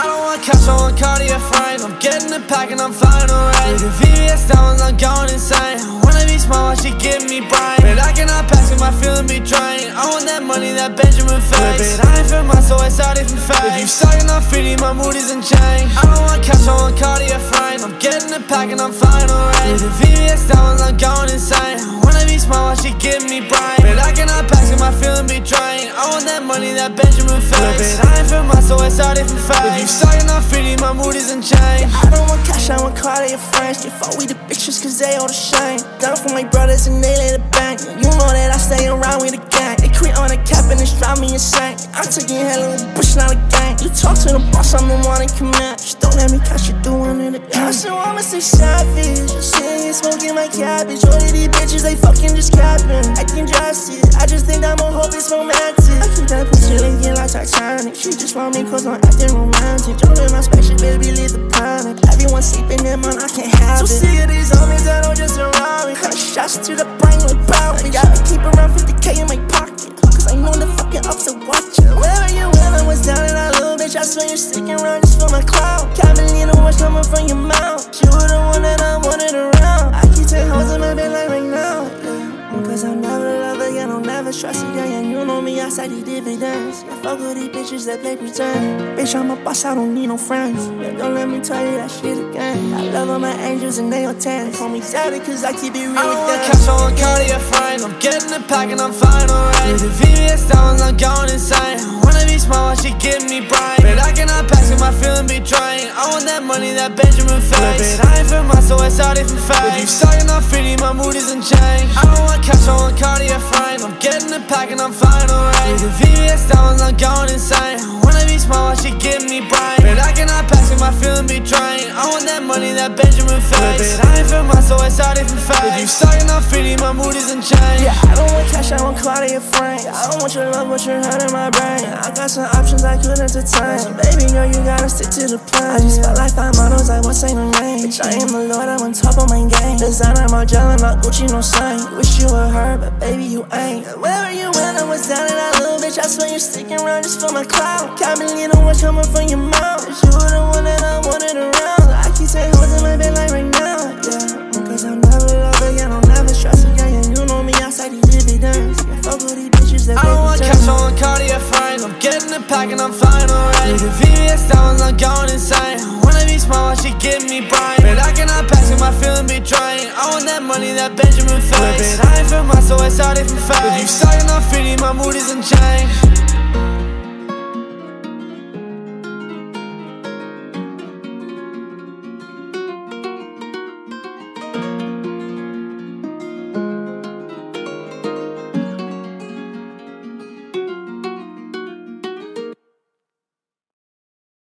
I don't want cash, I want Cartier frame. I'm getting the pack and I'm flying away. With the VVS diamonds, I'm going insane. I wanna be smart, she give me brain. But I cannot pass with my feeling be drained. I want that money, that Benjamin face. But I ain't feel my soul, it's all different face. If you starting off feeling, my mood isn't changed. I don't want cash, I want Cartier frame. I'm getting the pack and I'm flying away. With the VVS diamonds, I'm going insane. I wanna be smart, she give me brain. But I cannot pass with my feeling be drained. I want that money, that Benjamin face. But I ain't feel my soul, it's all different face. If you starting off feeling, my mood isn't changed. I don't want cash, I want Cartier frames. Can't fuck with the bitches cause they all the shame. Done for my brothers and they let it bang. You know that I stay around with the gang. They quit on the cap and it's drive me insane. I'm taking hell of a bush, not a gang. You talk to the boss, I'm the one that can match. Just don't let me catch you doing it again. I still wanna say savage. You sitting here smoking my cabbage. All of these bitches, they fucking just capping. Acting drastic. I just think I'm a hope it's romantic. I keep that pussy leaking like Titanic. She just want me cause I'm acting romantic. Jump in my spaceship, baby, leave the planet. Everyone sleeping in man, I can't have it. So sick of these homies that don't just around me. Cut shots to the brain like power. I gotta keep around 50K in my pocket. Cause I know the fucking ups are watching. Wherever you went, I was down in that little bitch. I swear you're sticking around just for my clout. Can't believe the words coming from your mouth. You were the one that I wanted around. I keep taking hoes in my bed like right now, yeah. Cause I'll never love again, I'll never trust again. You know me outside these dividends. I fuck with these bitches that play pretend. Bitch, I'm a boss, I don't need no friends. Yeah, don't let me tell you that shit again. I love all my angels and they all 10. Call me daddy cause I keep it real with them. I don't want cash, I want Cartier frame. I'm getting the pack and I'm flying away. With the VVS diamonds, I'm going insane. I wanna be smart, she give me brain. But I cannot pass with my feeling be drained. I want that money, that Benjamin face. But I ain't feel my soul, it's all different face. If you starting off feeling, my mood isn't changed. I don't want cash, I want Cartier frame. I'm getting the pack and I'm flying away. With the VVS diamonds, I'm going insane. I wanna be smart, she give me brain. But I cannot pass with my feeling be drained. I want that money, that Benjamin face. But I ain't feel my soul, it's all different face. If you starting off feeling, my mood isn't changed. Yeah, I don't want cash, I want Cartier frames. I don't want your love, but you're hurting my brain. I got some options I could entertain. So baby girl, you gotta stick to the plan. I just felt like 5 models, I won't say no name. Bitch, I am the Lord, I'm on top of my game. Designer, Margiela, not Gucci, no sign. Wish you were her, but baby, you ain't. Wherever you went, I was down in that little bitch. I swear you're sticking around just for my clout. Can't believe the words coming from your mouth. You were the one that I wanted around. I keep saying hoes in my bed like right now, yeah. Cause I'll never love again, I'll never trust again. Yeah, you know me outside these dividends. Yeah, fuck with these bitches that I don't want cash, I want Cartier frame. I'm getting the pack and I'm flying away. With the VVS diamonds, I'm going insane. I wanna be smart, she give me brain. But I cannot pass with my feeling be drained. I want that money, that Benjamin face. But I ain't feel my soul, it's all different face. If you starting off feeling, my mood isn't changed.